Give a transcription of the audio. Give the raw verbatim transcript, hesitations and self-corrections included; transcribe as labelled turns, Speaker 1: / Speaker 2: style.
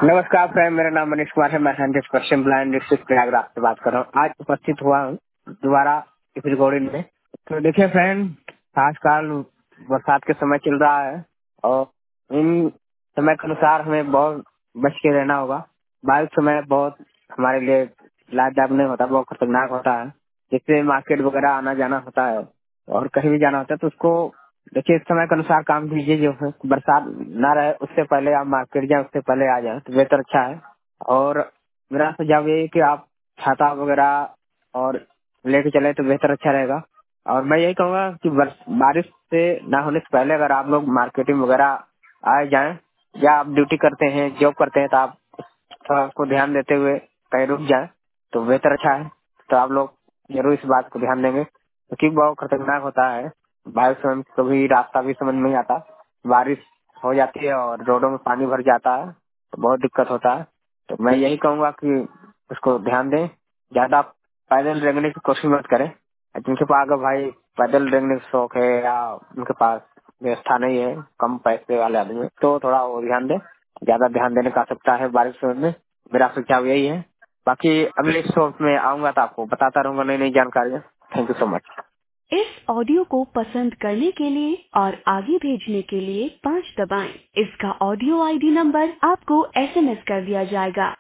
Speaker 1: नमस्कार फ्रेंड, मेरा नाम मनीष कुमार है। मैं hundred percent blind district Prayagraj से बात कर रहा हूँ। आज उपस्थित हुआ हूँ दोबारा इस रिकॉर्डिंग में। तो देखिए फ्रेंड, आजकल बरसात के समय चल रहा है और इन समय के अनुसार हमें बहुत बच के रहना होगा। बारिश समय बहुत हमारे लिए लाभदायक नहीं होता, बहुत खतरनाक होता है। जिससे मार्केट वगैरह आना जाना होता है और कहीं भी जाना होता है, तो उसको देखिए इस समय के अनुसार काम कीजिए। जो है बरसात ना रहे उससे पहले आप मार्केट जाए, उससे पहले आ जाए तो बेहतर अच्छा है। और मेरा सुझाव ये है कि आप छाता वगैरह और लेके चले तो बेहतर अच्छा रहेगा। और मैं यही कहूँगा कि बारिश से ना होने से पहले अगर आप लोग मार्केटिंग वगैरह आए जाएं, या आप ड्यूटी करते हैं, जॉब करते हैं, तो आप थोड़ा उसको ध्यान देते हुए कहीं रुक जाए तो बेहतर अच्छा है। तो आप लोग जरूर इस बात को ध्यान देंगे, क्योंकि बहुत खतरनाक होता है। बारिश में कभी रास्ता भी समझ नहीं आता, बारिश हो जाती है और रोडों में पानी भर जाता है तो बहुत दिक्कत होता है। तो मैं यही कहूँगा कि उसको ध्यान दें, ज्यादा पैदल रेंगने की कोशिश मत करें। जिनके पास अगर भाई पैदल रेंगने का शौक है या उनके पास व्यवस्था नहीं है, कम पैसे वाले आदमी, तो थोड़ा वो ध्यान दें। ज्यादा ध्यान देने का आवश्यकता है बारिश में। मेरा सुझाव यही है। बाकी अगले शो में आऊंगा तो आपको बताता रहूंगा नई नई जानकारियाँ। Thank you so much. इस ऑडियो को पसंद करने के लिए और आगे भेजने के लिए पाँच दबाएं। इसका ऑडियो आईडी नंबर आपको एसएमएस कर दिया जाएगा।